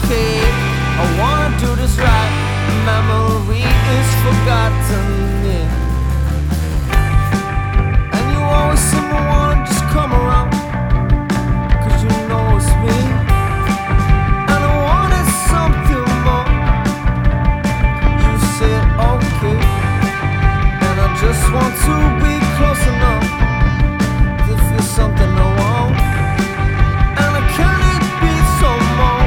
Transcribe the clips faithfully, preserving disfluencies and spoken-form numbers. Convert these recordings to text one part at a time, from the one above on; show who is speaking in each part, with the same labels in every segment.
Speaker 1: okay. I wanna do this right. Memory is forgotten, yeah. And you always seem to wanna just come around, cause you know it's me. And I wanted something more. You said okay. And I just want to be close enough to feel something I want. And I can it be some more?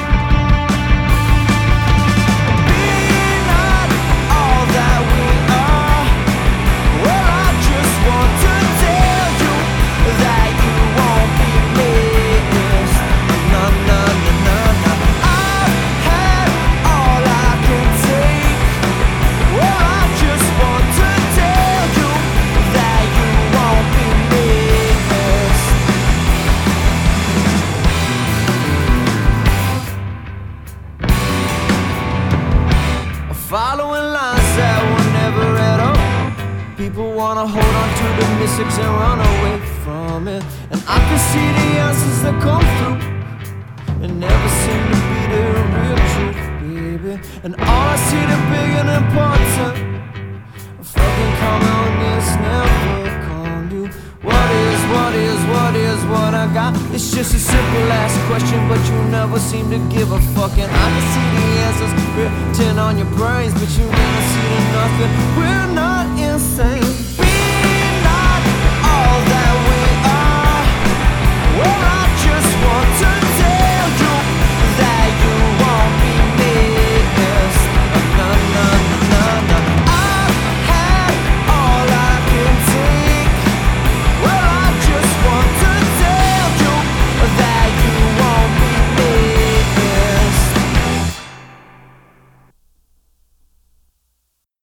Speaker 1: Be not all that we are. Well, I just want to tell you that you won't be missed. No, no, no, no, no. I've had all I can take. Well, I just want to tell you that you won't be missed. Following lines that were never read up. People wanna hold on to the mystics and run away from it. And I can see the answers that come through and never seem to be the real truth, baby. And all I see the big and important, fucking comment is never come to. What is, what is, what is what I got? It's just a simple ass question, but you never seem to give a fuck. And I can see the answers written on your brains, but you never see the nothing. We're not insane.